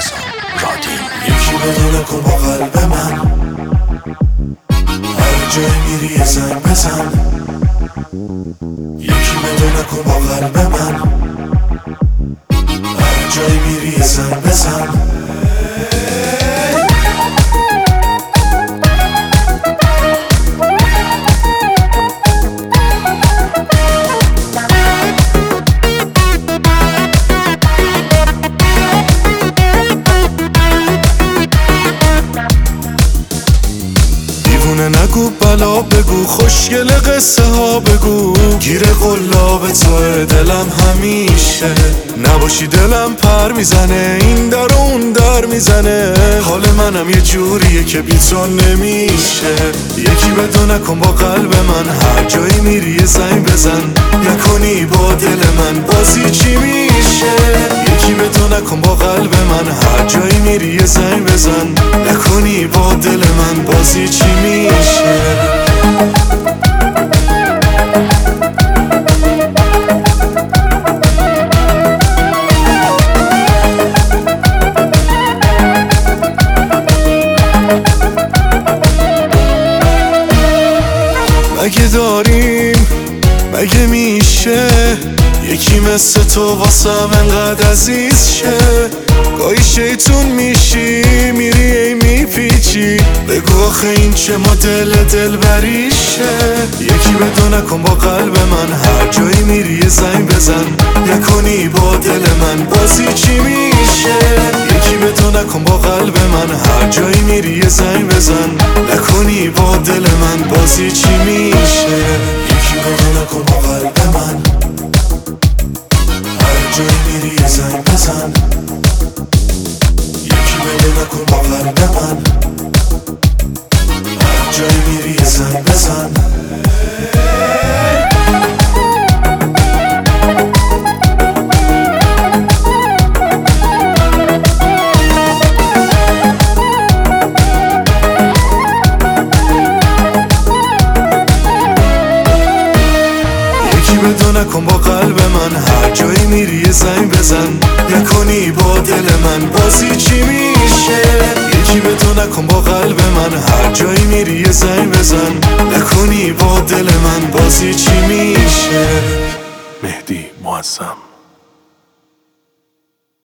بزن رادیو. یکی بدو نکن با قلب من، هر جای میری یه زنگ بزن. یکی بدو نکن با قلب من، هر جای میری یه زنگ بزن. نگو بلا بگو، خوشگل قصه ها بگو، گیر قلاب توه دلم همیشه. نباشی دلم پر میزنه، این در و اون در میزنه. حال منم یه جوریه که بی تو نمیشه. یکی بدو نکن با قلب من، هر جایی میری یه زنگ بزن. نکنی با دل من بازی چی میشه. یکی بدو نکن با قلب من، هر جایی میری یه زنگ بزن. نکنی با دل من بازی چی میشه. مگه داریم، مگه میشه یکی مثل تو واسم انقدر عزیز شه؟ گاهی شیطون میشی، میری ای میپیچی، بگو آخه این چه مدل دلبریشه. یکی بدو نکن با قلب من، هر جایی میری یه زنگ بزن. نکنی با دل من بازی چی میشه. یکی بدو نکن با قلب من، هر جایی میری یه زنگ بزن. نکنی با دل من بازی چی میشه. یکی بدو نکن با قلب من، هر جایی میری یه زنگ بزن. یکی بدو نکن با قلب من، هر جایی میری یه زنگ بزن. بدو نکن با قلب من، هر جایی میری یه زنگ بزن. نکنی با دل من بازی چی میشه. یکی بدو نکن با قلب من، هر جایی میری یه زنگ بزن. نکنی با دل من بازی چی میشه. مهدی معظم.